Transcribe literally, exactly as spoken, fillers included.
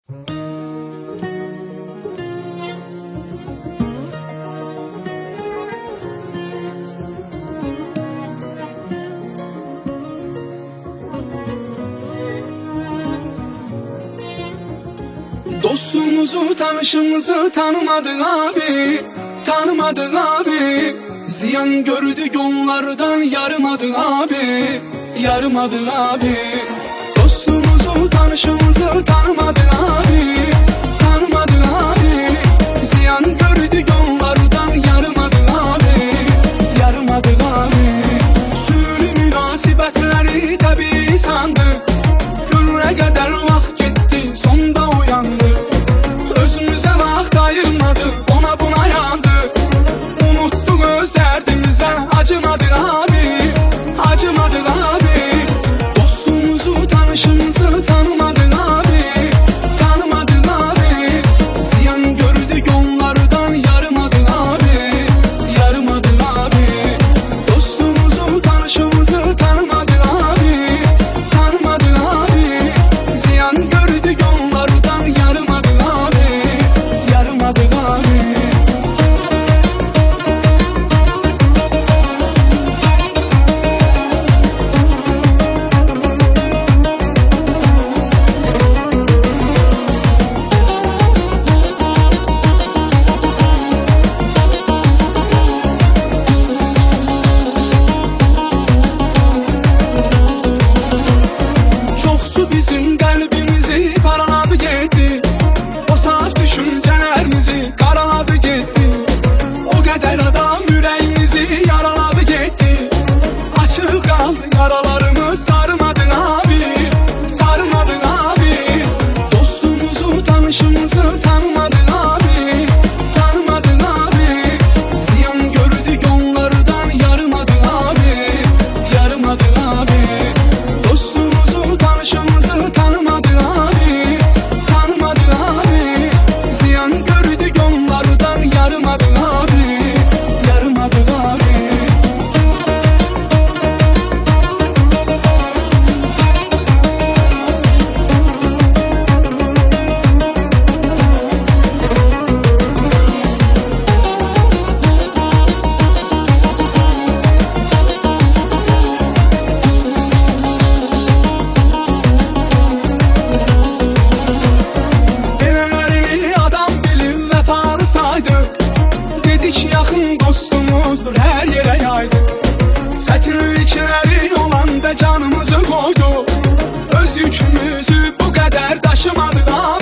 Dostumuzu, tanışımızı tanımadık abi, tanımadık abi. Ziyan gördük yollardan, yarımadık abi, yarımadık abi. Dostumuzu, tanışımızı tanımadık abi, tanımadık abi. Ziyan gördük yollardan, yarımadık abi, yarımadık abi. Sürü münasibetleri tabi sandık, gününe kadar vaxt gitti, sonda uyandık. Özümüze vaxt ayırmadık, ona buna yandık. Unuttuk öz derdimize, acımadık abi, acımadık abi. Dostumuzu, tanışımızı tanımadık abi, tanımadık abi. Ziyan gördük yollardan, yarımadık abi, yarımadık abi. Dostumuzu, tanışımızı tanımadık abi, tanımadık abi. Ziyan gördük yollardan, yarımadık abi, yarımadık abi. Çok su bizim kalbimizi paraladı gitti. O saf düşüncelerimizi karaladı gitti. O kadar adam yüreğimizi yaraladı gitti. Açık kaldı yaralarımız, sarmadı abi, sarmadı abi. Dostumuzu, tanışımızı tanımadık abi, tanımadık abi. Ziyan gördük yollardan, yarımadık abi, yarımadık abi. Dostumuzu, tanışımızı tanımadık abi, tanımadık abi. Ziyan gördük yollardan, yarımadık abi, yarımadık abi. Demelerini adam bilip vefalı saydık. Dedik yakın dostumuzdur, her yere yaydık. Çetinlikleri olanda canımızı koyduk. Öz yükümüzü bu kadar taşımadık abi.